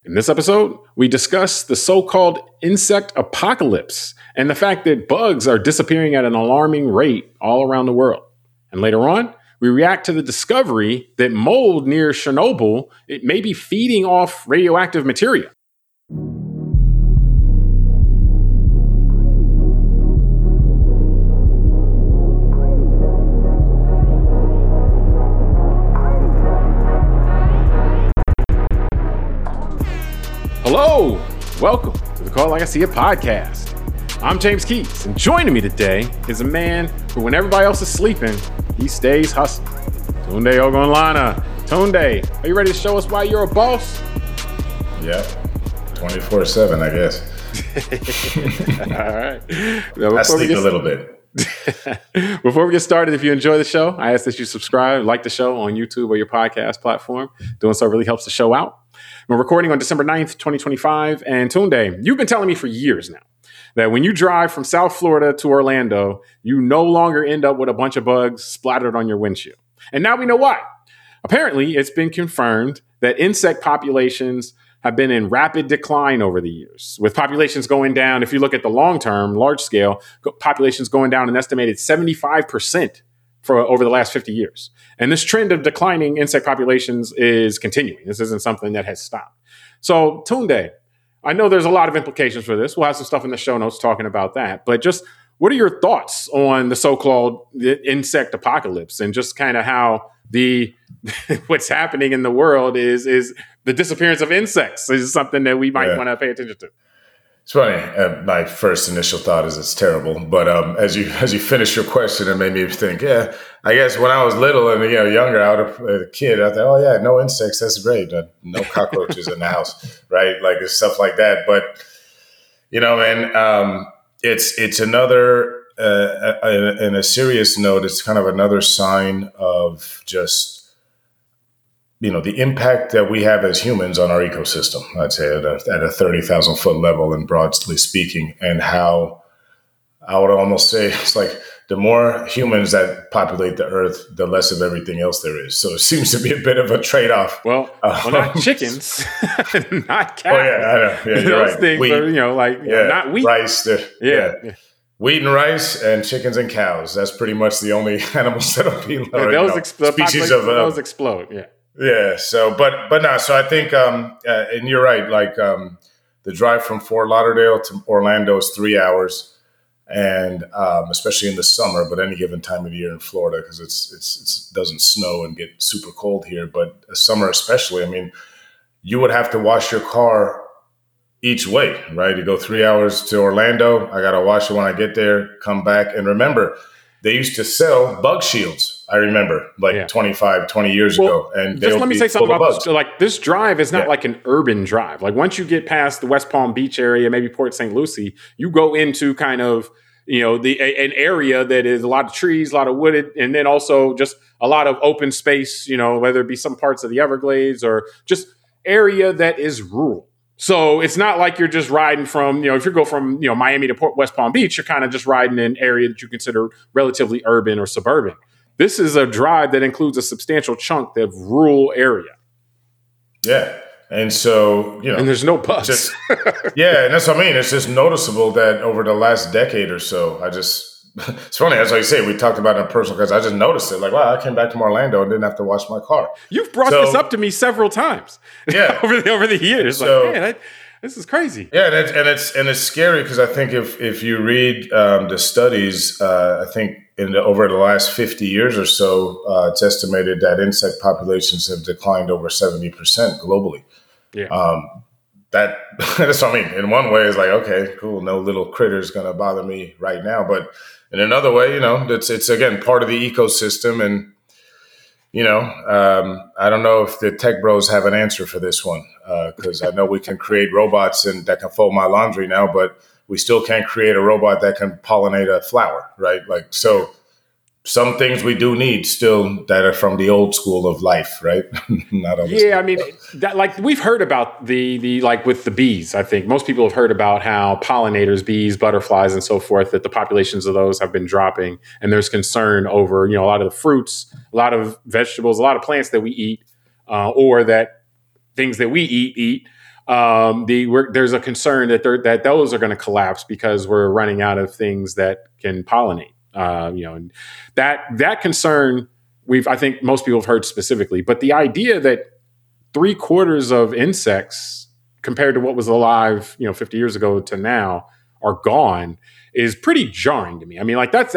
In this episode, we discuss the so-called insect apocalypse and the fact that bugs are disappearing at an alarming rate all around the world. And later on, we react to the discovery that mold near Chernobyl, it may be feeding off radioactive material. Hello, welcome to the Call Like I See It podcast. I'm James Keats, and joining me today is a man who, when everybody else is sleeping, he stays hustling. Tunde Ogunlana. Tunde, are you ready to show us why you're a boss? Yeah, 24/7, I guess. All right. I sleep a little bit. Before we get started, if you enjoy the show, I ask that you subscribe, like the show on YouTube or your podcast platform. Doing so really helps the show out. We're recording on December 9th, 2025. And Tunde, you've been telling me for years now that when you drive from South Florida to Orlando, you no longer end up with a bunch of bugs splattered on your windshield. And now we know why. Apparently, it's been confirmed that insect populations have been in rapid decline over the years, with populations going down. If you look at the long term, large scale, populations going down an estimated 75% for over the last 50 years. And this trend of declining insect populations is continuing. This isn't something that has stopped. So, Tunde, I know there's a lot of implications for this. We'll have some stuff in the show notes talking about that. But just what are your thoughts on the so-called insect apocalypse and just kind of how the what's happening in the world is the disappearance of insects is something that we might want to pay attention to? It's funny. My first initial thought is it's terrible, but as you finish your question, it made me think. Yeah, I guess when I was little and younger, a kid, I thought, oh yeah, no insects, that's great. No cockroaches in the house, right? Like stuff like that. But man, it's another. In a serious note, it's kind of another sign of just the impact that we have as humans on our ecosystem, I'd say at a 30,000 foot level and broadly speaking, and how I would almost say it's like the more humans that populate the earth, the less of everything else there is. So it seems to be a bit of a trade-off. Well, not chickens, not cows. Oh yeah, I know. Yeah, you're right. Things are, not wheat. Rice. Wheat and rice and chickens and cows. That's pretty much the only animals that are being species of those explode. Yeah. Yeah. So, but no. So I think, and you're right. Like the drive from Fort Lauderdale to Orlando is 3 hours, and especially in the summer, but any given time of year in Florida because it doesn't snow and get super cold here. But summer especially, I mean, you would have to wash your car each way, right? You go 3 hours to Orlando. I got to wash it when I get there, come back. And remember, they used to sell bug shields. I remember 20 years ago. And just let me say something about this. Like this drive is not like an urban drive. Like once you get past the West Palm Beach area, maybe Port St. Lucie, you go into kind of, an area that is a lot of trees, a lot of wooded, and then also just a lot of open space, whether it be some parts of the Everglades or just area that is rural. So it's not like you're just riding from, if you go from, Miami to West Palm Beach, you're kind of just riding in an area that you consider relatively urban or suburban. This is a drive that includes a substantial chunk of rural area. Yeah. And so, and there's no bugs. And that's what I mean. It's just noticeable that over the last decade or so, it's funny, as I say, we talked about it in personal because I just noticed it. Like, wow, I came back from Orlando and didn't have to wash my car. You've brought this up to me several times. Yeah, over the years. So, like, man, this is crazy. Yeah, and it's scary because I think if you read the studies, I think over the last 50 years or so, it's estimated that insect populations have declined over 70% globally. Yeah. That's what I mean. In one way, it's like, okay, cool, no little critter's going to bother me right now. But in another way, it's again part of the ecosystem. And, I don't know if the tech bros have an answer for this one because I know we can create robots that can fold my laundry now, but we still can't create a robot that can pollinate a flower, right? Like, so some things we do need still that are from the old school of life, right? Not all I mean, we've heard about the like with the bees. I think most people have heard about how pollinators, bees, butterflies, and so forth, that the populations of those have been dropping, and there's concern over a lot of the fruits, a lot of vegetables, a lot of plants that we eat, or that things that we eat There's a concern that those are going to collapse because we're running out of things that can pollinate. And that concern I think most people have heard specifically, but the idea that 3/4 of insects compared to what was alive, 50 years ago to now are gone is pretty jarring to me. I mean, like that's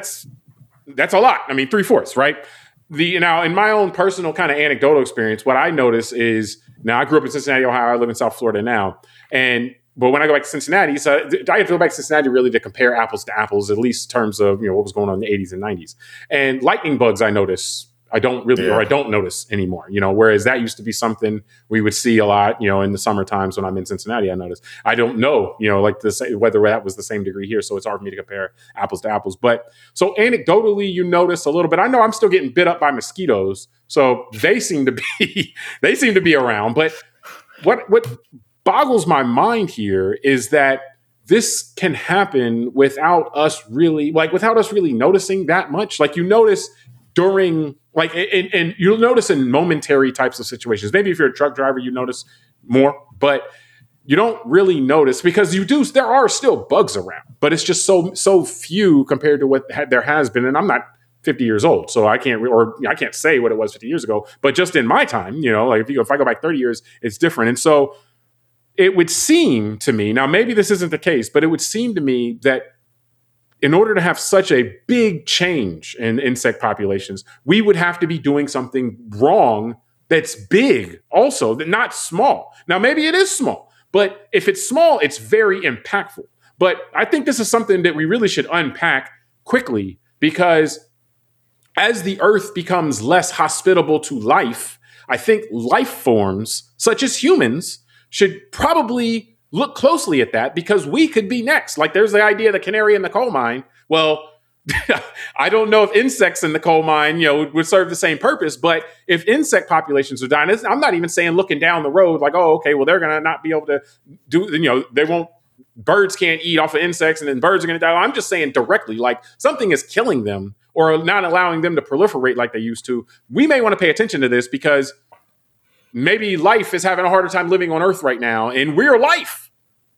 a lot. I mean, 3/4, right? Now in my own personal kind of anecdotal experience, what I notice is now I grew up in Cincinnati, Ohio. I live in South Florida now. But when I go back to Cincinnati, so I have to go back to Cincinnati really to compare apples to apples, at least in terms of, what was going on in the 80s and 90s. And lightning bugs, I notice, I don't notice anymore, whereas that used to be something we would see a lot, in the summer times when I'm in Cincinnati, I notice. I don't know, whether that was the same degree here. So it's hard for me to compare apples to apples. But so anecdotally, you notice a little bit. I know I'm still getting bit up by mosquitoes. So they seem to be around. But what boggles my mind here is that this can happen without us really noticing that much. Like you notice during and you'll notice in momentary types of situations. Maybe if you're a truck driver, you notice more, but you don't really notice because there are still bugs around, but it's just so few compared to what there has been. And I'm not 50 years old, so I can't say what it was 50 years ago, but just in my time, if I go back 30 years, it's different. And so it would seem to me, now maybe this isn't the case, but it would seem to me that in order to have such a big change in insect populations, we would have to be doing something wrong that's big also, not small. Now, maybe it is small, but if it's small, it's very impactful. But I think this is something that we really should unpack quickly because as the earth becomes less hospitable to life, I think life forms such as humans should probably look closely at that because we could be next. Like there's the idea of the canary in the coal mine. Well, I don't know if insects in the coal mine, would serve the same purpose, but if insect populations are dying, I'm not even saying looking down the road like, oh, okay, well, they're going to not be able to birds can't eat off of insects and then birds are going to die. I'm just saying directly, like something is killing them or not allowing them to proliferate like they used to. We may want to pay attention to this because maybe life is having a harder time living on Earth right now, and we're life.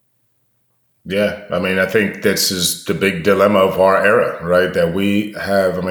Yeah, I mean, I think this is the big dilemma of our era, right? That we have,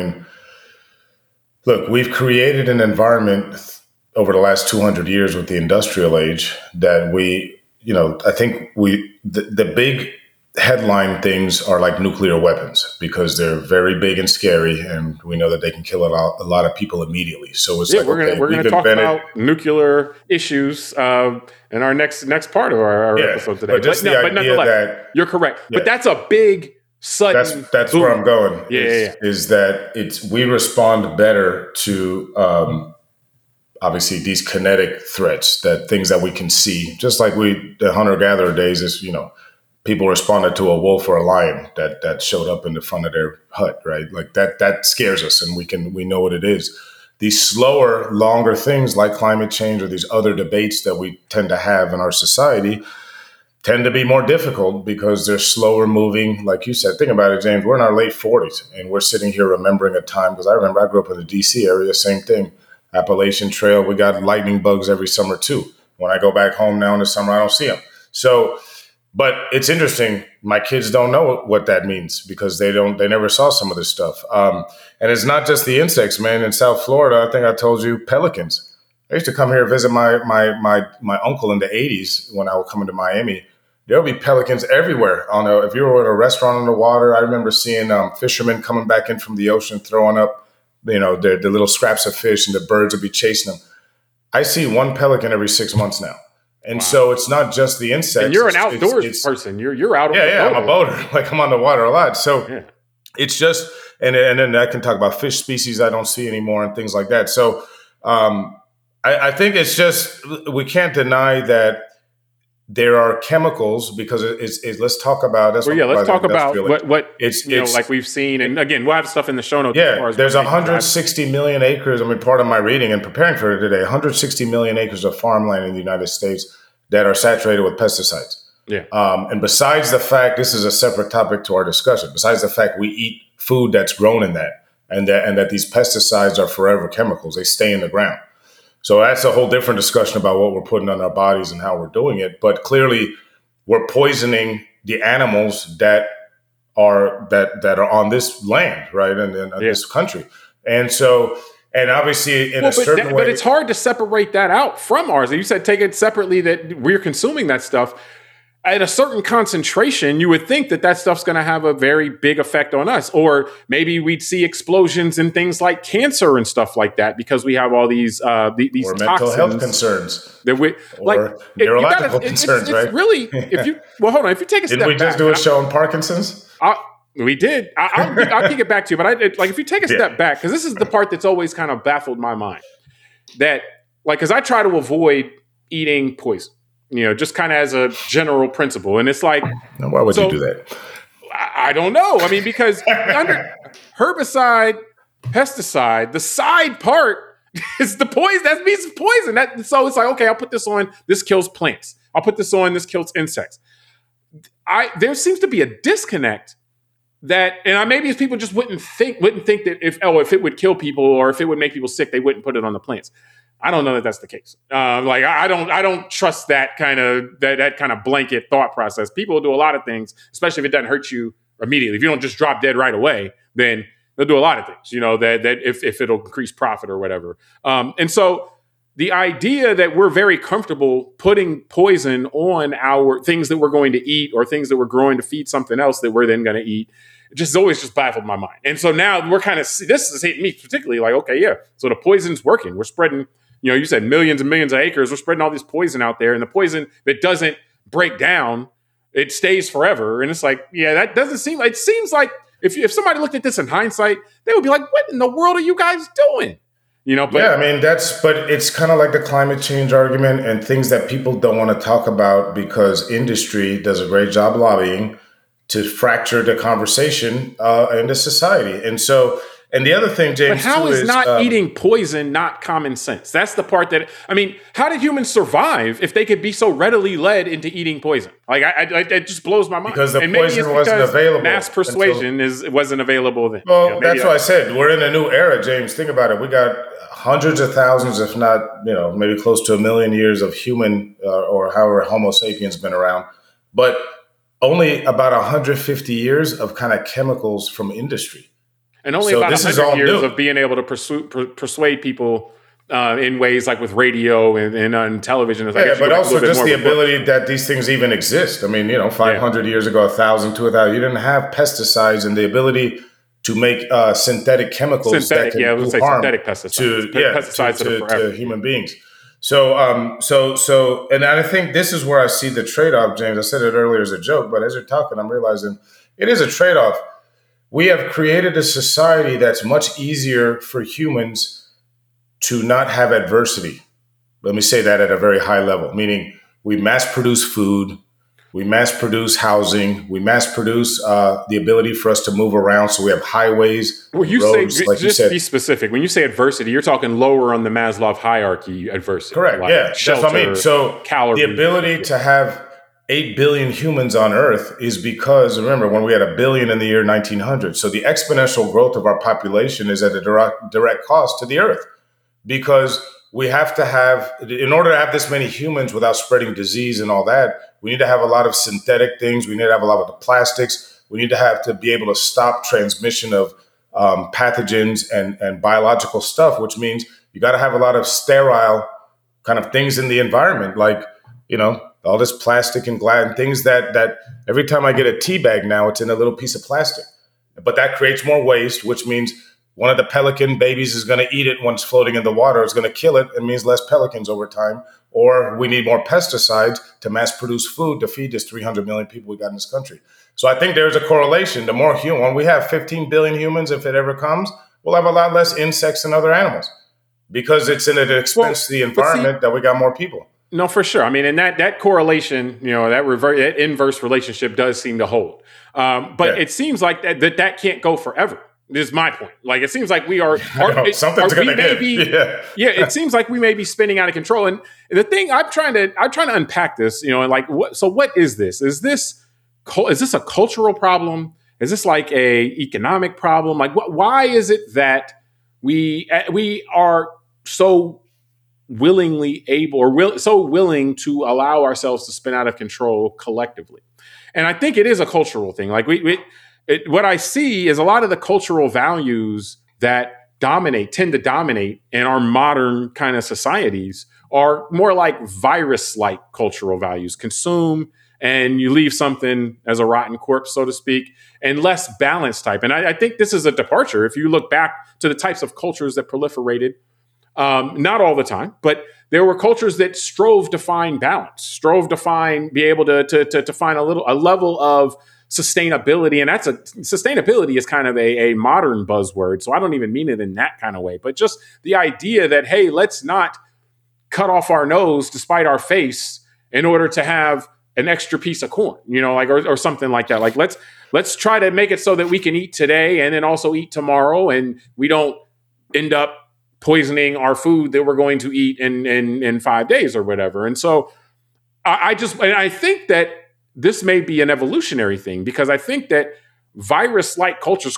look, we've created an environment over the last 200 years with the industrial age that I think the big headline things are like nuclear weapons because they're very big and scary, and we know that they can kill a lot of people immediately. So it's we're going to talk about nuclear issues in our next part of our episode today. But nonetheless, you're correct. Yeah. But that's a big sudden. That's where I'm going. Is that we respond better to obviously these kinetic threats, that things that we can see, just like the hunter-gatherer days is people responded to a wolf or a lion that showed up in the front of their hut, right? Like that scares us, and we know what it is. These slower, longer things like climate change or these other debates that we tend to have in our society tend to be more difficult because they're slower moving. Like you said, think about it, James. We're in our late 40s, and we're sitting here remembering a time, because I remember I grew up in the D.C. area, same thing. Appalachian Trail, we got lightning bugs every summer too. When I go back home now in the summer, I don't see them. So, but it's interesting. My kids don't know what that means because they never saw some of this stuff. And it's not just the insects, man. In South Florida, I think I told you, pelicans. I used to come here and visit my uncle in the 80s when I would come into Miami. There'll be pelicans everywhere. If you were at a restaurant on the water, I remember seeing fishermen coming back in from the ocean, throwing up, the little scraps of fish, and the birds would be chasing them. I see one pelican every 6 months now. And so it's not just the insects. And you're an outdoors person. You're out on the boat. Yeah, I'm a boater. Like I'm on the water a lot. So it's just, and then I can talk about fish species I don't see anymore and things like that. So I think it's just, we can't deny that there are chemicals because let's talk about that's. Well, let's talk about what it's like we've seen, and again, we'll have stuff in the show notes. Yeah, there's 160 million acres. Part of my reading and preparing for it today, 160 million acres of farmland in the United States that are saturated with pesticides. Yeah, and besides the fact, this is a separate topic to our discussion. Besides the fact we eat food that's grown in that, and that these pesticides are forever chemicals, they stay in the ground. So that's a whole different discussion about what we're putting on our bodies and how we're doing it. But clearly, we're poisoning the animals that are on this land, right, and this country. And so, and obviously, in a certain way, but it's hard to separate that out from ours. You said take it separately, that we're consuming that stuff at a certain concentration. You would think that stuff's going to have a very big effect on us, or maybe we'd see explosions in things like cancer and stuff like that because we have all these or toxins, mental health concerns, that we or neurological concerns, right? It's really, if you hold on, if you take a step back, did we just do a show on Parkinson's? We did. I'll kick it back to you, but if you take a step back, because this is the part that's always kind of baffled my mind, that because I try to avoid eating poison, just kind of as a general principle, and it's like, now, why would you do that? I don't know. I mean, because under herbicide, pesticide, the side part is the poison. That means poison. So it's like, okay, I'll put this on. This kills plants. I'll put this on. This kills insects. There seems to be a disconnect that, and maybe people just wouldn't think that if it would kill people or if it would make people sick, they wouldn't put it on the plants. I don't know that that's the case. I don't trust that kind of blanket thought process. People do a lot of things, especially if it doesn't hurt you immediately. If you don't just drop dead right away, then they'll do a lot of things. That if it'll increase profit or whatever. And so the idea that we're very comfortable putting poison on our things that we're going to eat or things that we're growing to feed something else that we're then going to eat, it just always just baffled my mind. And so now we're kind of, this is hitting me particularly like, okay, yeah, so the poison's working. We're spreading, you said millions and millions of acres. We're spreading all this poison out there, and the poison that doesn't break down, it stays forever. And it's like, yeah, that doesn't seem, it seems like if somebody looked at this in hindsight, they would be like, what in the world are you guys doing? But yeah, I mean, but it's kind of like the climate change argument and things that people don't want to talk about because industry does a great job lobbying to fracture the conversation into society. And the other thing, James, but how is not eating poison not common sense? That's the part that, how did humans survive if they could be so readily led into eating poison? It just blows my mind. Because the poison wasn't available. Mass persuasion wasn't available then. Well, that's why I said we're in a new era, James. Think about it. We got hundreds of thousands, if not, maybe close to 1 million years of human or however Homo sapiens been around, but only about 150 years of kind of chemicals from industry. And only about 100 years of being able to persuade people in ways like with radio and on television. But also just the ability that these things even exist. 500 years ago, 1,000 to 1,000, you didn't have pesticides and the ability to make synthetic chemicals that can do harm synthetic pesticides to human beings. So, and I think this is where I see the trade-off, James. I said it earlier as a joke, but as you're talking, I'm realizing it is a trade-off. We have created a society that's much easier for humans to not have adversity. Let me say that at a very high level, meaning we mass produce food, we mass produce housing, we mass produce the ability for us to move around. So we have highways, roads, like you said. Be specific. When you say adversity, you're talking lower on the Maslow hierarchy adversity. Correct. Yeah, shelter, that's what I mean. So calories, the ability to have 8 billion humans on Earth is because, remember, when we had 1 billion in the year 1900. So the exponential growth of our population is at a direct cost to the Earth because we have to have, in order to have this many humans without spreading disease and all that, we need to have a lot of synthetic things. We need to have a lot of the plastics. We need to be able to stop transmission of pathogens and biological stuff, which means you got to have a lot of sterile kind of things in the environment, like, all this plastic and glass and things that every time I get a tea bag now, it's in a little piece of plastic. But that creates more waste, which means one of the pelican babies is going to eat it once floating in the water. It's going to kill it. It means less pelicans over time. Or we need more pesticides to mass produce food to feed this 300 million people we got in this country. So I think there's a correlation. The more human, when we have 15 billion humans, if it ever comes, we'll have a lot less insects and other animals because it's at an expense to the environment that we got more people. No, for sure. And that correlation, that inverse relationship does seem to hold. But it seems like that can't go forever. Is my point. Like, it seems like we are something's going to give. It seems like we may be spinning out of control. And the thing I'm trying to unpack this, what is this? Is this a cultural problem? Is this like a economic problem? Like, why is it that we are so willingly able or so willing to allow ourselves to spin out of control collectively. And I think it is a cultural thing. Like what I see is a lot of the cultural values that tend to dominate in our modern kind of societies are more like virus-like cultural values. Consume and you leave something as a rotten corpse, so to speak, and less balanced type. And I think this is a departure. If you look back to the types of cultures that proliferated, not all the time, but there were cultures that strove to find balance, be able to find a level of sustainability. And sustainability is kind of a modern buzzword. So I don't even mean it in that kind of way, but just the idea that, hey, let's not cut off our nose to spite our face in order to have an extra piece of corn, or something like that. Like let's try to make it so that we can eat today and then also eat tomorrow, and we don't end up poisoning our food that we're going to eat in 5 days or whatever. And so I think that this may be an evolutionary thing, because I think that virus-like cultures,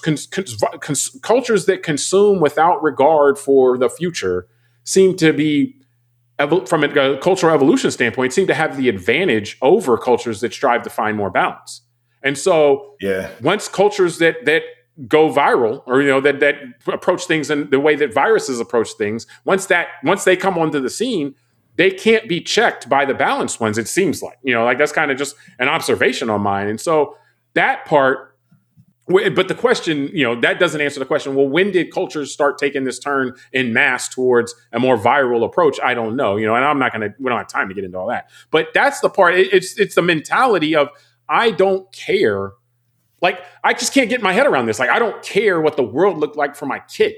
cultures that consume without regard for the future, seem to be, from a cultural evolution standpoint, seem to have the advantage over cultures that strive to find more balance. And so once cultures that go viral, or that approach things in the way that viruses approach things, once they come onto the scene, they can't be checked by the balanced ones, it seems like. That's kind of just an observation on mine. And so that part, but the question, that doesn't answer the question, well, when did cultures start taking this turn in mass towards a more viral approach? I don't know, and we don't have time to get into all that. But that's the part, it's the mentality of, I don't care. Like, I just can't get my head around this. Like, I don't care what the world looked like for my kid,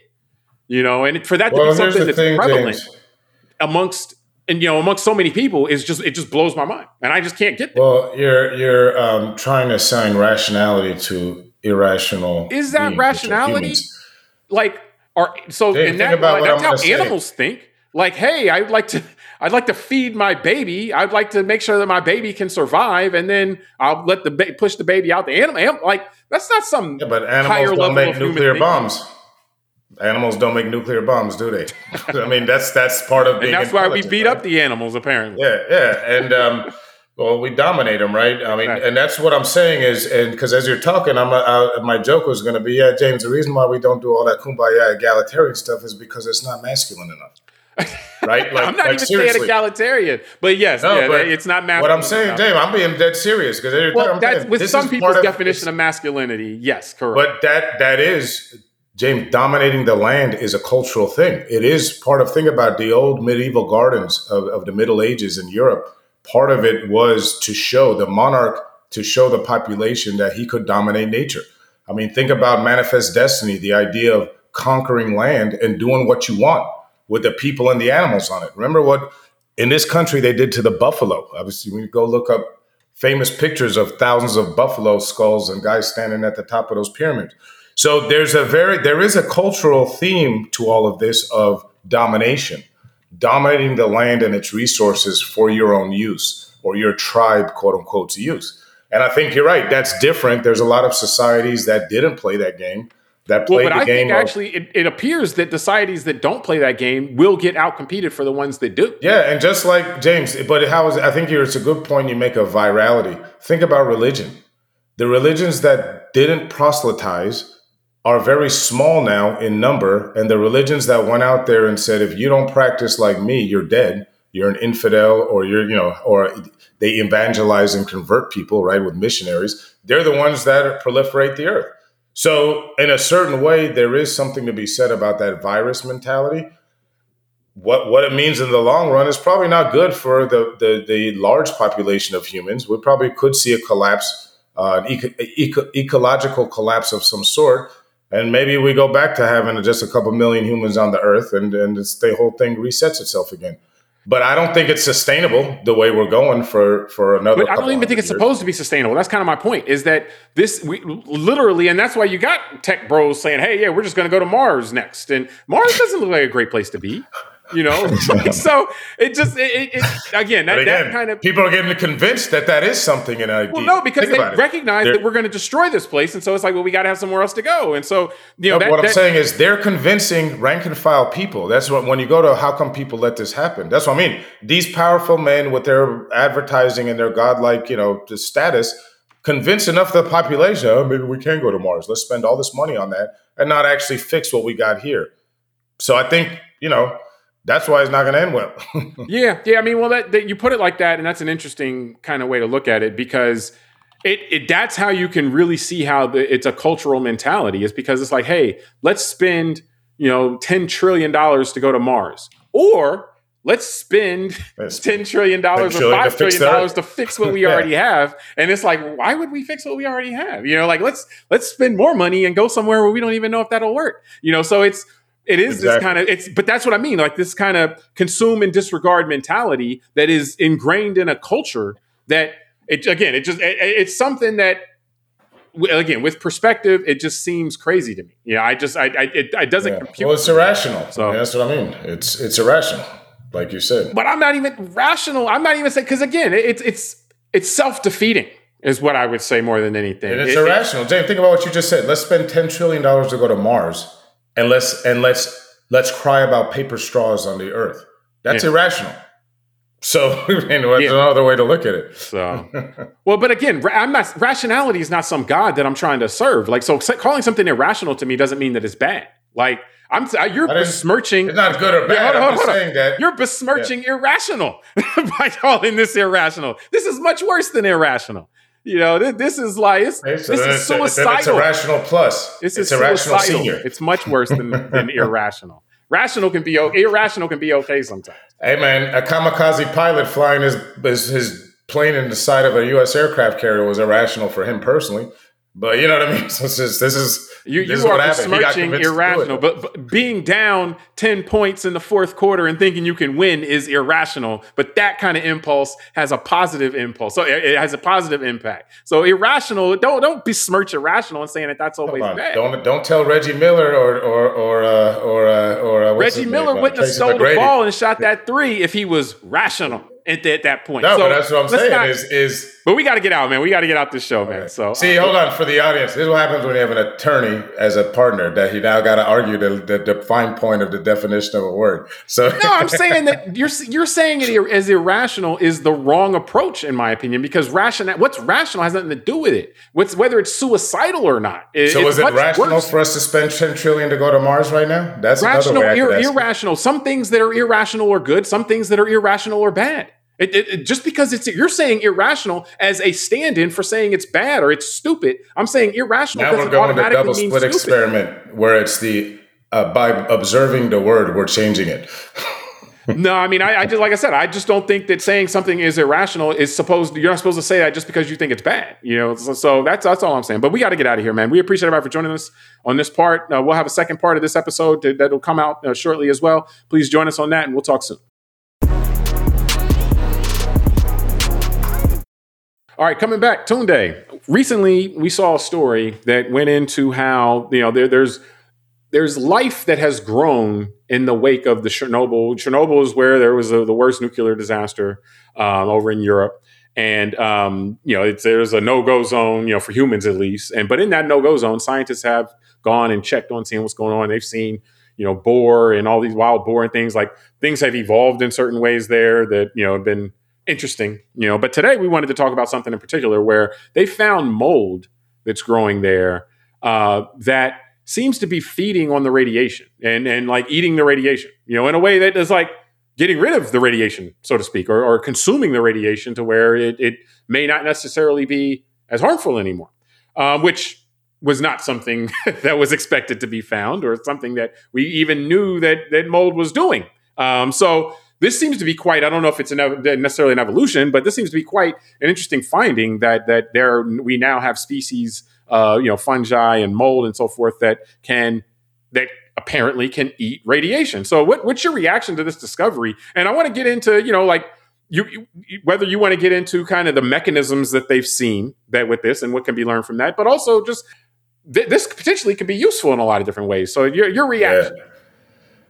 and for that to be something that's prevalent amongst so many people it just blows my mind, and I just can't get there. Well, you're trying to assign rationality to irrational. Is that rationality? Like, that's how animals think. Like, hey, I'd like to feed my baby. I'd like to make sure that my baby can survive, and then I'll let push the baby out. The animal, like, that's not some. Yeah, but animals don't make nuclear bombs. Animals don't make nuclear bombs, do they? I mean, that's part of being. And that's why we beat up the animals, apparently. Yeah, and well, we dominate them, right? I mean, and that's what I'm saying is, and because as you're talking, my joke was going to be, James, the reason why we don't do all that kumbaya egalitarian stuff is because it's not masculine enough. Right? Like, I'm not even saying egalitarian, but yes, but it's not masculine. What I'm saying, James, I'm being dead serious, because that's with some people's definition of masculinity. Yes, correct. But that is, James, dominating the land is a cultural thing. It is part of, think about the old medieval gardens of the Middle Ages in Europe. Part of it was to show the population that he could dominate nature. I mean, think about Manifest Destiny, the idea of conquering land and doing what you want with the people and the animals on it. Remember what in this country they did to the buffalo. Obviously, when you go look up famous pictures of thousands of buffalo skulls and guys standing at the top of those pyramids. So there is a cultural theme to all of this of domination. Dominating the land and its resources for your own use, or your tribe, quote unquote, use. And I think you're right. That's different. There's a lot of societies that didn't play that game. That played the game. Think actually, it appears that societies that don't play that game will get outcompeted for the ones that do. Yeah, and just like James, I think it's a good point you make of virality. Think about religion. The religions that didn't proselytize are very small now in number, and the religions that went out there and said, if you don't practice like me, you're dead, you're an infidel, or or they evangelize and convert people, right, with missionaries. They're the ones that proliferate the earth. So in a certain way, there is something to be said about that virus mentality. What it means in the long run is probably not good for the large population of humans. We probably could see a collapse, an ecological collapse of some sort. And maybe we go back to having just a couple million humans on the earth, and the whole thing resets itself again. But I don't think it's sustainable the way we're going for another. But I don't even think it's supposed to be sustainable. That's kind of my point. Is that we literally, and that's why you got tech bros saying, "Hey, yeah, we're just going to go to Mars next." And Mars doesn't look like a great place to be. So it just again that kind of people are getting convinced that is something in idea. Well, no, because they recognize that we're going to destroy this place, and so it's like, well, we got to have somewhere else to go, and so what I'm saying is they're convincing rank and file people. That's what when you go to how come people let this happen. That's what I mean. These powerful men with their advertising and their godlike status convince enough of the population. Oh, maybe we can go to Mars. Let's spend all this money on that and not actually fix what we got here. So I think that's why it's not going to end well. Yeah. I mean, well, that you put it like that, and that's an interesting kind of way to look at it, because that's how you can really see how it's a cultural mentality, is because it's like, hey, let's spend $10 trillion to go to Mars, or let's spend $10 trillion or $5 trillion to fix what we already have. And it's like, why would we fix what we already have? Let's spend more money and go somewhere where we don't even know if that'll work. So it is exactly. This kind of but that's what I mean. Like this kind of consume and disregard mentality that is ingrained in a culture that it's something that, again, with perspective, it just seems crazy to me. It doesn't compute. Well, it's irrational. So that's what I mean. It's irrational, like you said. But I'm not even rational. I'm not even saying, because again, it's self-defeating is what I would say more than anything. And it's irrational. James, think about what you just said. Let's spend $10 trillion to go to Mars. And let's cry about paper straws on the earth. That's irrational. So that's another way to look at it. So, well, but again, rationality is not some God that I'm trying to serve. Like, so calling something irrational to me doesn't mean that it's bad. Like you're besmirching. It's not good or bad. I'm just saying that you're besmirching irrational by calling this irrational. This is much worse than irrational. This is like this is suicidal. It's irrational plus. It's irrational senior. It's much worse than irrational. Irrational can be okay sometimes. Hey man, a kamikaze pilot flying his plane in the side of a U.S. aircraft carrier was irrational for him personally. But you know what I mean? So this is you are besmirching irrational. But being down 10 points in the fourth quarter and thinking you can win is irrational. But that kind of impulse has a positive impulse. So it has a positive impact. So irrational, don't besmirch irrational and saying that's always bad. Don't tell Reggie Miller or Reggie Miller wouldn't have stole the ball and shot that three if he was rational at that point. No, but that's what I'm saying But we got to get out, man. We got to get out this show, man. So see, hold on for the audience. This is what happens when you have an attorney as a partner, that he now got to argue the fine point of the definition of a word. So no, I'm saying that you're saying it as irrational is the wrong approach, in my opinion, because what's rational has nothing to do with it. Whether it's suicidal or not. So is it rational for us to spend $10 trillion to go to Mars right now? That's rational, another way I could ask irrational. Some things that are irrational are good. Some things that are irrational are bad. Just because you're saying irrational as a stand-in for saying it's bad or it's stupid. I'm saying irrational. Now we're going to double split experiment where it's by observing the word, we're changing it. No, I mean, I just, like I said, I just don't think that saying something is irrational you're not supposed to say that just because you think it's bad, So that's all I'm saying. But we got to get out of here, man. We appreciate everybody for joining us on this part. We'll have a second part of this episode that'll come out shortly as well. Please join us on that, and we'll talk soon. All right, coming back, Tunde. Recently, we saw a story that went into how there's life that has grown in the wake of the Chernobyl. Chernobyl is where there was the worst nuclear disaster over in Europe, and there's a no-go zone, for humans at least. But in that no-go zone, scientists have gone and checked on seeing what's going on. They've seen boar and all these wild boar and things. Like things have evolved in certain ways there that have been interesting, but today we wanted to talk about something in particular where they found mold that's growing there that seems to be feeding on the radiation and like eating the radiation, in a way that is like getting rid of the radiation, so to speak, or consuming the radiation to where it may not necessarily be as harmful anymore, which was not something that was expected to be found or something that we even knew that mold was doing. So this seems to be quite, I don't know if it's necessarily an evolution, but this seems to be quite an interesting finding that we now have species, fungi and mold and so forth that apparently can eat radiation. So what's your reaction to this discovery? And I want to get into, whether you want to get into kind of the mechanisms that they've seen that with this and what can be learned from that, but also just this potentially could be useful in a lot of different ways. So your reaction.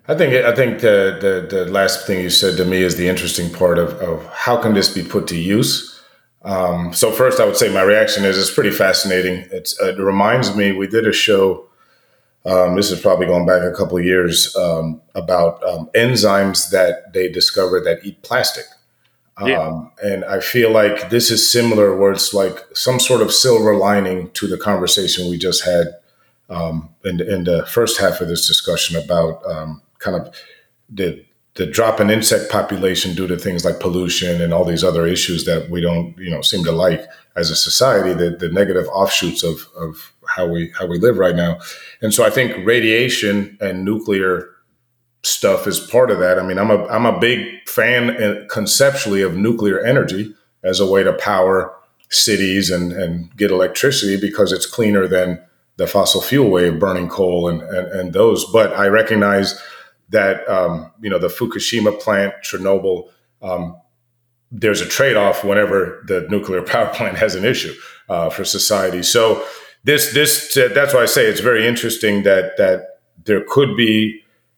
I think the last thing you said to me is the interesting part of how can this be put to use. So first, I would say my reaction is it's pretty fascinating. It reminds me we did a show. This is probably going back a couple of years about enzymes that they discovered that eat plastic. Yeah. And I feel like this is similar, where it's like some sort of silver lining to the conversation we just had in the first half of this discussion about kind of the drop in insect population due to things like pollution and all these other issues that we don't seem to like as a society. The negative offshoots of how we live right now, and so I think radiation and nuclear stuff is part of that. I mean, I'm a big fan conceptually of nuclear energy as a way to power cities and get electricity because it's cleaner than the fossil fuel way of burning coal and those. But I recognize that the Fukushima plant, Chernobyl, there's a trade-off whenever the nuclear power plant has an issue for society. So this that's why I say it's very interesting that there could be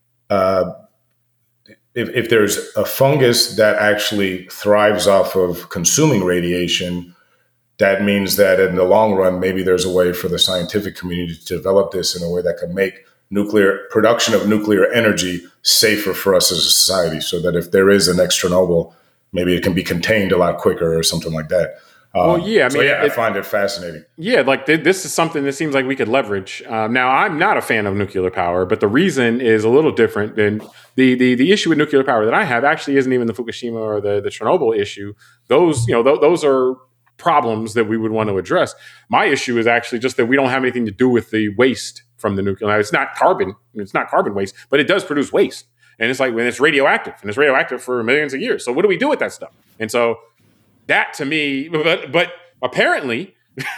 if there's a fungus that actually thrives off of consuming radiation, that means that in the long run, maybe there's a way for the scientific community to develop this in a way that can make nuclear production of nuclear energy safer for us as a society, so that if there is an next Chernobyl, maybe it can be contained a lot quicker or something like that. Well, yeah, I find it fascinating. Yeah, like this is something that seems like we could leverage. Now, I'm not a fan of nuclear power, but the reason is a little different than the issue with nuclear power that I have actually isn't even the Fukushima or the Chernobyl issue. Those, those are problems that we would want to address. My issue is actually just that we don't have anything to do with the waste from the nuclear. Now, it's not carbon waste, but it does produce waste. And it's like when it's radioactive, and it's radioactive for millions of years. So what do we do with that stuff? And so that to me, but apparently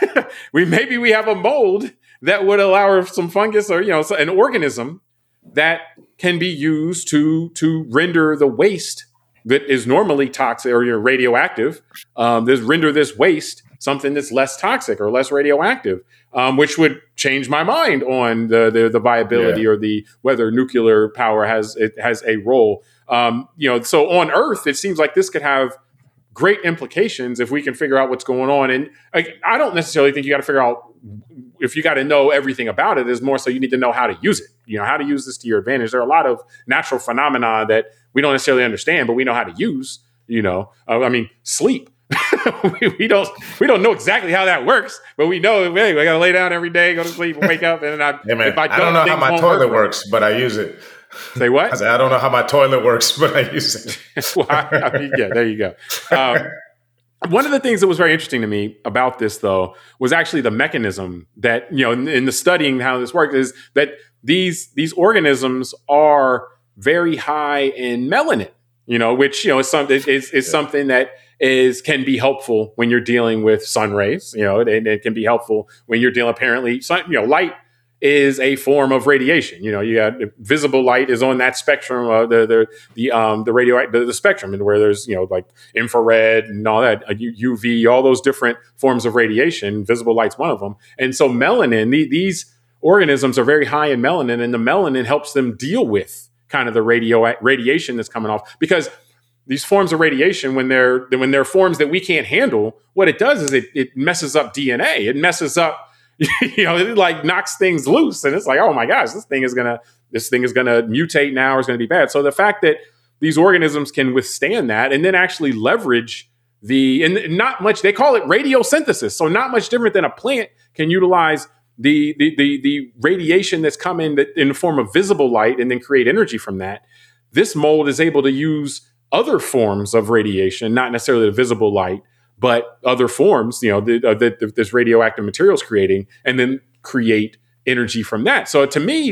we have a mold that would allow some fungus or an organism that can be used to render the waste that is normally toxic or radioactive. Render this waste something that's less toxic or less radioactive, which would change my mind on the viability or the whether nuclear power has a role. So on Earth, it seems like this could have great implications if we can figure out what's going on. And I don't necessarily think you got to figure out if you got to know everything about it. Is more so you need to know how to use it, how to use this to your advantage. There are a lot of natural phenomena that we don't necessarily understand, but we know how to use, sleep. we don't know exactly how that works, but we know, hey, we got to lay down every day, go to sleep, wake up. And I don't know how my toilet works, but I use it. Say what? I said, I don't know how my toilet works, but I use it. Yeah, there you go. One of the things that was very interesting to me about this, though, was actually the mechanism that, in the studying how this works, is that these organisms are very high in melanin, which, is something that can be helpful when you're dealing with sun rays, and it can be helpful when you're dealing, apparently, light is a form of radiation. You got visible light is on that spectrum, the radioactive, the spectrum, and where there's like infrared and all that, UV, all those different forms of radiation. Visible light's one of them, and so melanin. These organisms are very high in melanin, and the melanin helps them deal with kind of the radiation that's coming off, because these forms of radiation, when they're forms that we can't handle, what it does is it messes up DNA. It messes up. It like knocks things loose, and it's like, oh my gosh, this thing is gonna mutate now, or it's gonna be bad. So the fact that these organisms can withstand that, and then actually leverage and not much, they call it radiosynthesis. So not much different than a plant can utilize the radiation that's coming in the form of visible light, and then create energy from that. This mold is able to use other forms of radiation, not necessarily the visible light, but other forms, that this radioactive material is creating, and then create energy from that. So to me,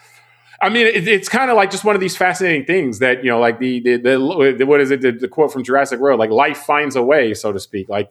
it's kind of like just one of these fascinating things that, like the what is it, the quote from Jurassic World, like life finds a way, so to speak. Like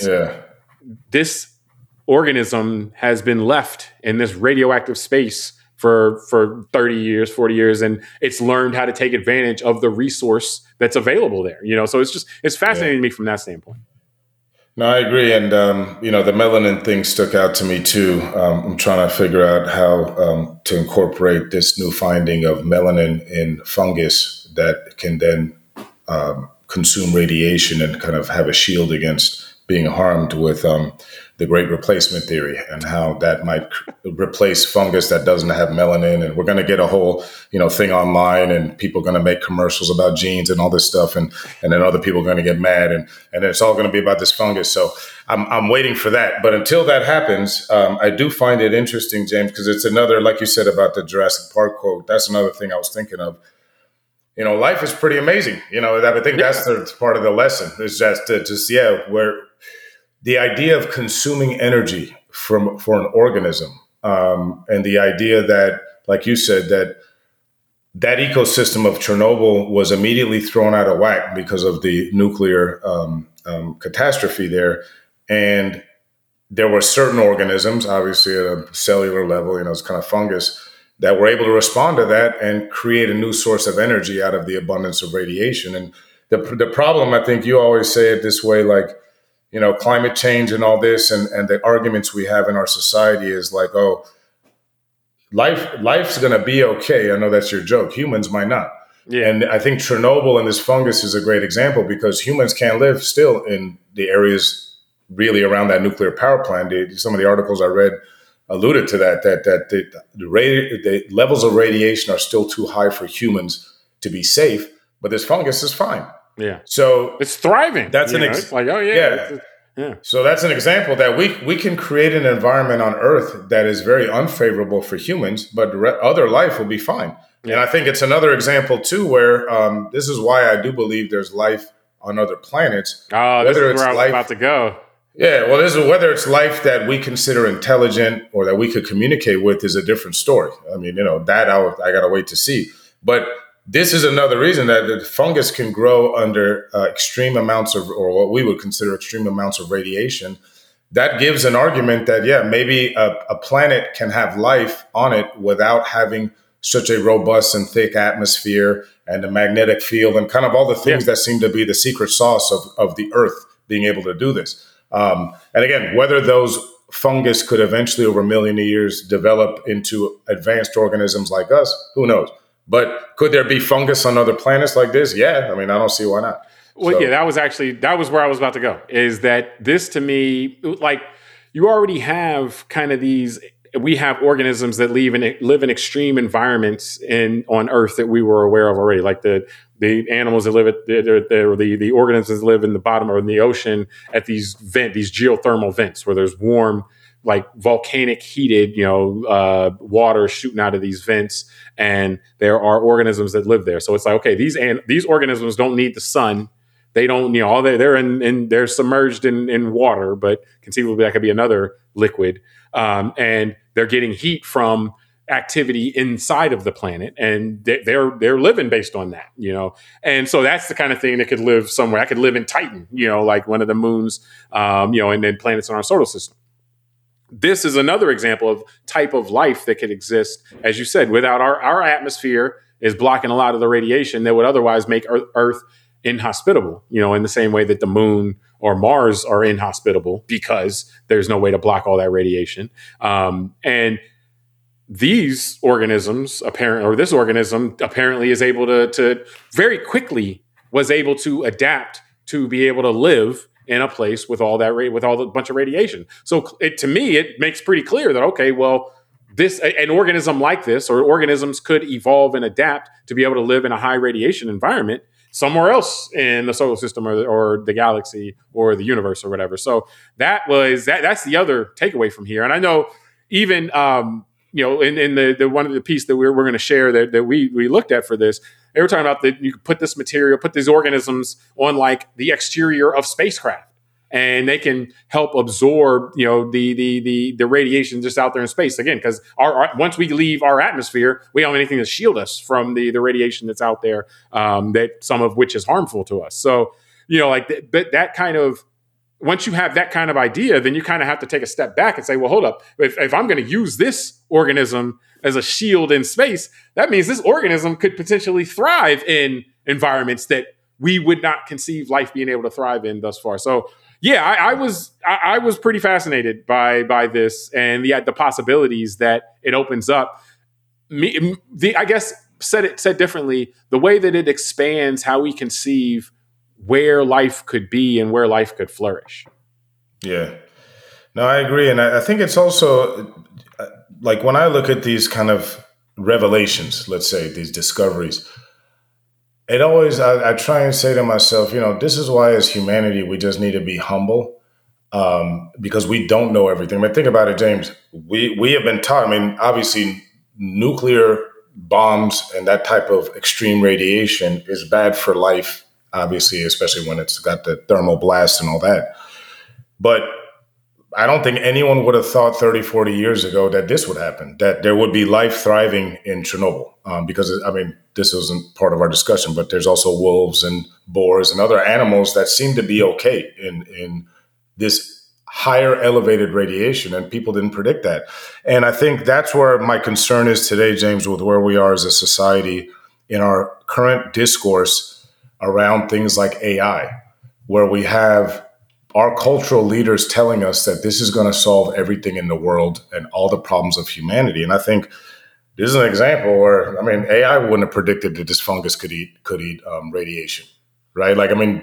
this organism has been left in this radioactive space for 30 years, 40 years, and it's learned how to take advantage of the resource that's available there. So it's fascinating to me from that standpoint. No, I agree. And, the melanin thing stuck out to me too. I'm trying to figure out how to incorporate this new finding of melanin in fungus that can then consume radiation and kind of have a shield against being harmed with the great replacement theory and how that might replace fungus that doesn't have melanin. And we're going to get a whole, thing online, and people are going to make commercials about genes and all this stuff. And then other people are going to get mad, and it's all going to be about this fungus. So I'm waiting for that. But until that happens, I do find it interesting, James, because it's another, like you said about the Jurassic Park quote, that's another thing I was thinking of. Life is pretty amazing. I think that's the part of the lesson is where the idea of consuming energy for an organism, and the idea that, like you said, that ecosystem of Chernobyl was immediately thrown out of whack because of the nuclear catastrophe there. And there were certain organisms, obviously at a cellular level, it's kind of fungus, that were able to respond to that and create a new source of energy out of the abundance of radiation. And the problem, I think you always say it this way, like, climate change and all this, and the arguments we have in our society is like, oh, life's going to be okay. I know that's your joke. Humans might not. Yeah. And I think Chernobyl and this fungus is a great example because humans can't live still in the areas really around that nuclear power plant. Some of the articles I read alluded to that the levels of radiation are still too high for humans to be safe, but this fungus is fine. Yeah. So it's thriving. That's it's like, oh yeah. Yeah. So that's an example that we can create an environment on Earth that is very unfavorable for humans, but other life will be fine. Yeah. And I think it's another example too, where this is why I do believe there's life on other planets. Oh, this is where I was about to go. Yeah, well, this is whether it's life that we consider intelligent or that we could communicate with is a different story. I mean, that I got to wait to see. But this is another reason that the fungus can grow under extreme amounts of, or what we would consider extreme amounts of radiation. That gives an argument that, maybe a planet can have life on it without having such a robust and thick atmosphere and a magnetic field and kind of all the things that seem to be the secret sauce of the Earth being able to do this. And again, whether those fungus could eventually over a million years develop into advanced organisms like us, who knows? But could there be fungus on other planets like this? Yeah. I mean, I don't see why not. Well, yeah, that was where I was about to go, is that this to me, like you already have kind of we have organisms that live in extreme environments on Earth that we were aware of already, like the animals that live the organisms that live in the bottom or in the ocean at these geothermal vents where there's warm, like volcanic heated, water shooting out of these vents, and there are organisms that live there. So it's like, okay, these organisms don't need the sun. They don't, they're submerged in water, but conceivably that could be another liquid. And they're getting heat from activity inside of the planet, and they're living based on that, And so that's the kind of thing that could live somewhere. I could live in Titan, like one of the moons, and then planets in our solar system. This is another example of type of life that could exist, as you said, without our atmosphere is blocking a lot of the radiation that would otherwise make Earth inhospitable, in the same way that the moon or Mars are inhospitable because there's no way to block all that radiation. And these organisms this organism apparently is able to very quickly was able to adapt to be able to live in a place with all the bunch of radiation. So to me, it makes pretty clear that, okay, well, an organism like this, or organisms could evolve and adapt to be able to live in a high radiation environment somewhere else in the solar system or the galaxy or the universe or whatever. So that's the other takeaway from here. And I know even, in the one of the piece that we're going to share that we looked at for this, they were talking about that you could put these organisms on like the exterior of spacecraft, and they can help absorb, the radiation just out there in space. Again, because once we leave our atmosphere, we don't have anything to shield us from the radiation that's out there, that some of which is harmful to us. So, that kind of, once you have that kind of idea, then you kind of have to take a step back and say, well, hold up. If I'm going to use this organism as a shield in space, that means this organism could potentially thrive in environments that we would not conceive life being able to thrive in thus far. So, yeah, I was pretty fascinated by this and the possibilities that it opens up. I guess said differently, the way that it expands how we conceive where life could be and where life could flourish. Yeah, no, I agree, and I think it's also like when I look at these kind of revelations, let's say these discoveries. It always, I try and say to myself, this is why as humanity, we just need to be humble because we don't know everything. I mean, think about it, James. We have been taught, obviously nuclear bombs and that type of extreme radiation is bad for life, obviously, especially when it's got the thermal blast and all that. But I don't think anyone would have thought 30, 40 years ago that this would happen, that there would be life thriving in Chernobyl. Because, this wasn't part of our discussion, but there's also wolves and boars and other animals that seem to be okay in this higher elevated radiation, and people didn't predict that. And I think that's where my concern is today, James, with where we are as a society in our current discourse around things like AI, where we have our cultural leaders telling us that this is going to solve everything in the world and all the problems of humanity. And I think this is an example where, AI wouldn't have predicted that this fungus could eat radiation, right?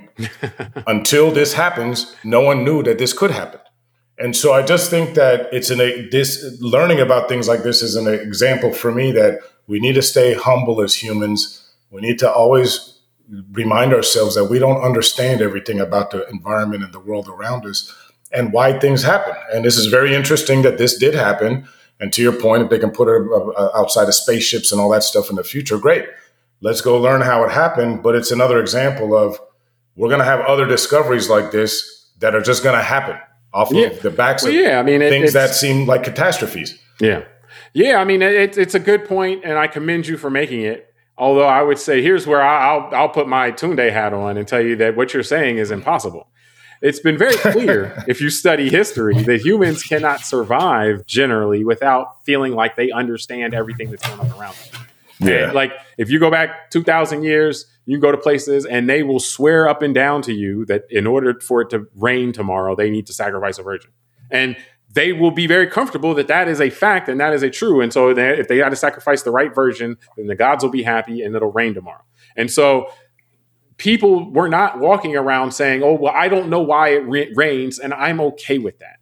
Until this happens, no one knew that this could happen. And so I just think that this learning about things like this is an example for me that we need to stay humble as humans. We need to always remind ourselves that we don't understand everything about the environment and the world around us and why things happen. And this is very interesting that this did happen. And to your point, if they can put it outside of spaceships and all that stuff in the future, great. Let's go learn how it happened. But it's another example of we're going to have other discoveries like this that are just going to happen off of the backs of things that seem like catastrophes. Yeah. Yeah. It's a good point, and I commend you for making it. Although I would say here's where I'll put my Tunde hat on and tell you that what you're saying is impossible. It's been very clear, if you study history, that humans cannot survive generally without feeling like they understand everything that's going on around them. Yeah. And if you go back 2,000 years, you can go to places and they will swear up and down to you that in order for it to rain tomorrow, they need to sacrifice a virgin. And they will be very comfortable that is a fact and that is a true. And so if they got to sacrifice the right virgin, then the gods will be happy and it'll rain tomorrow. And so people were not walking around saying, oh, well, I don't know why it rains and I'm okay with that.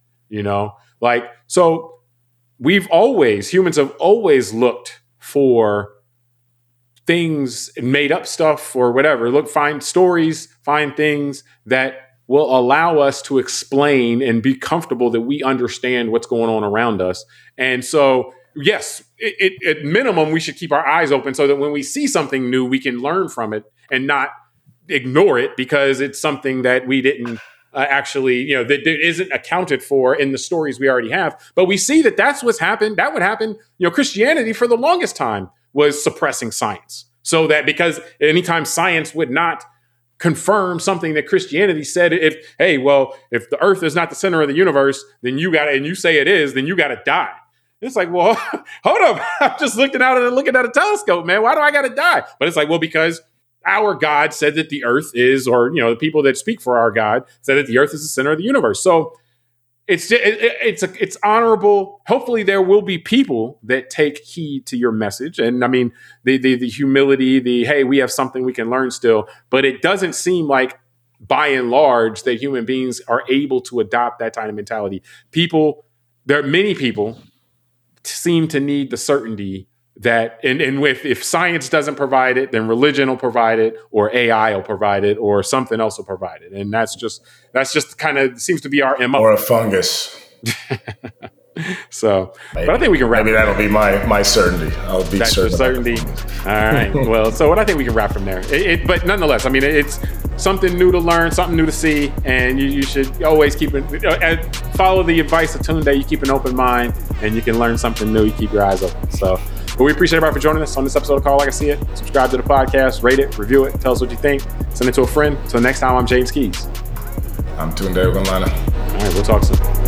So humans have always looked for things, made up stuff or whatever. Find stories, find things that will allow us to explain and be comfortable that we understand what's going on around us. And so, yes, at minimum, we should keep our eyes open so that when we see something new, we can learn from it and not ignore it because it's something that we didn't actually, that isn't accounted for in the stories we already have. But we see that that's what's happened. That would happen. Christianity for the longest time was suppressing science. So that because anytime science would not confirm something that Christianity said, if the earth is not the center of the universe, then and you say it is, then you got to die. It's like, well, hold up. I'm just looking at a telescope, man. Why do I got to die? But it's like, well, because our God said that the earth is, or, the people that speak for our God said that the earth is the center of the universe. So it's honorable. Hopefully there will be people that take heed to your message. And the humility, hey, we have something we can learn still, but it doesn't seem like by and large that human beings are able to adopt that kind of mentality. There are many people seem to need the certainty that, if science doesn't provide it, then religion will provide it, or AI will provide it, or something else will provide it. And that's just kind of seems to be our MO. Or a fungus. So, maybe. But I think we can wrap. Maybe that'll be my certainty. I'll be that's certain. Certainty. All right. Well, so what I think we can wrap from there. But nonetheless, it's something new to learn, something new to see, and you should always keep it. Follow the advice of Tunde. You keep an open mind, and you can learn something new. You keep your eyes open. So, but we appreciate everybody for joining us on this episode of Call Like I See It. Subscribe to the podcast, rate it, review it, tell us what you think, send it to a friend. Until next time, I'm James Keys. I'm Tunde Ogunlana. All right. We'll talk soon.